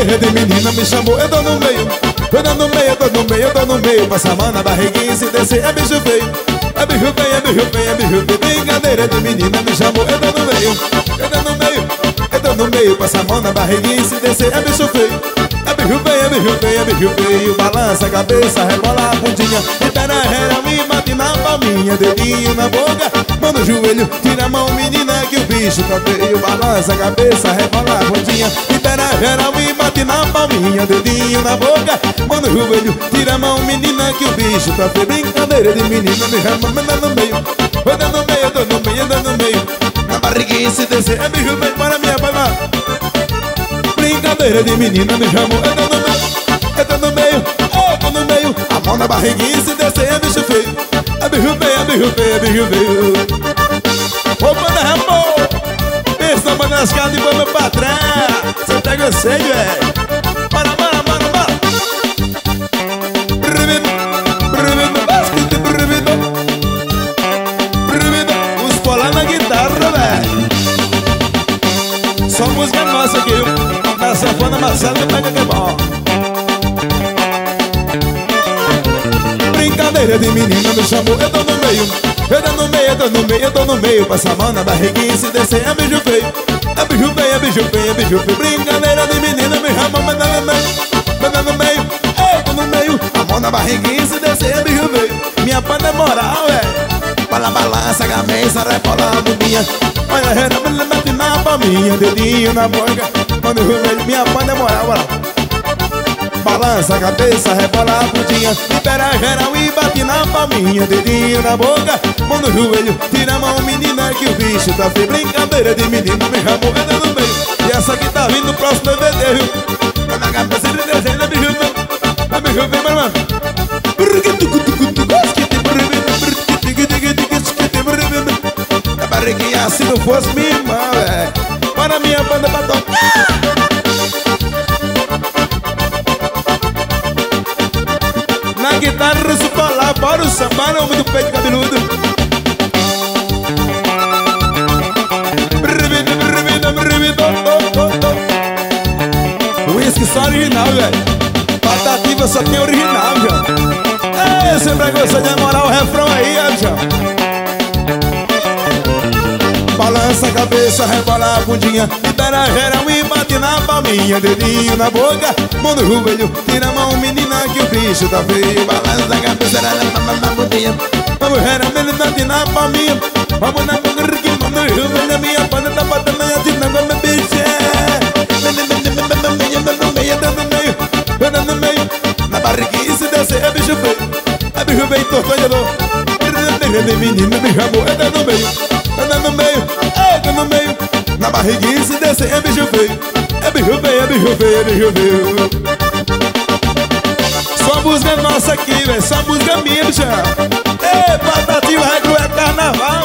Brincadeira de menina me chamou, eu tô no meio. Eu tô no meio, eu tô no meio, eu tô no meio. Passa a mão na barriguinha, se descer é bicho feio. É bicho feio, é bicho feio, é bicho feio. Brincadeira de menina me chamou, eu tô no meio. Eu tô no meio, eu tô no meio. Passa a mão na barriguinha, se descer é bicho feio. É bicho feio, é bicho feio, é bicho feio. Balança a cabeça, rebola a bundinha. Espera geral e bate na palminha. Dedinho na boca, mão no joelho. Tira a mão menina que o bicho tá feio. Balança a cabeça, rebola a bundinha. Espera geral e bate na palminha. Dedinho na boca, mão no joelho. Tira a mão menina que o bicho tá feio. Brincadeira de menina me chama, manda no meio. Eu tô no meio, eu tô no meio, eu tô no meio. Na barriguinha se descer é bicho feio. Para minha palma. Brincadeira de menina me chamou, eu tô no meio. Eu tô no meio, eu tô no meio. A mão na barriguinha se descer é bicho feio. É bicho feio, é bicho feio, é bicho feio. Ô, banda Ramon, pensa na escada e vamos pra trás. Você pega eu sei, velho. Bora, bora, bora, bora. Os colar na guitarra, velho. Só música nossa aqui, na sanfona amassada pega que é bom. Brincadeira de menina me chamou, eu tô no meio. Eu tô no meio, eu tô no meio, eu tô no meio. Passa a mão na barriguinha, se descer é bicho feio. É bicho feio, é bicho feio, é bicho feio. Brincadeira de menina me chamou, manda no meio. Manda no meio, eu tô no meio. A mão na barriguinha, se descer é bicho feio. Minha banda é moral, velho. Bala, balança a cabeça, rebola a bundinha. Olha, rebola, bate na palminha. Dedinho na boca, manda no meio. Minha banda é moral, moral. Balança a cabeça, rebola a bundinha. Libera geral e bate na palminha. Dedinho na boca, mão no joelho. Tira a mão menina que o bicho tá feio. Brincadeira de menina me chamou, eu tô no meio. E essa aqui tá vindo no próximo DVD, viu? Na cabeça de desenho, é bicho feio. É bicho feio, mano. A barriguinha se não fosse minha irmã, velho. Para minha banda pra tocar. Na guitarra se falar, para o samba, não do peito cabeludo. Whisky só original, velho. Patativa só tem original, já. Ei, sempre gostou de demorar o refrão aí, já. Balança a cabeça, rebola a bundinha. Libera geral e bate na palminha. Dedinho na boca, mão no joelho. Tira a mão menina que o bicho tá feio. Balança a cabeça, rebola a bundinha. Vamos geral, bate na palminha. Vamos na boca, mão no joelho. A minha banda tá batendo aí, assim, na minha bicha. Eu tô no meio, na barriguinha se descer é bicho feio. É bicho feio, torcedor. De menina me chamou, eu tô no meio. Eu tô no meio, eu tô no meio. Na barriguinha se descer é bicho feio. É bicho feio, é bicho feio, é bicho feio. Só música nossa aqui, velho. Só música minha, bicha. Ei, Patativa, é carnaval.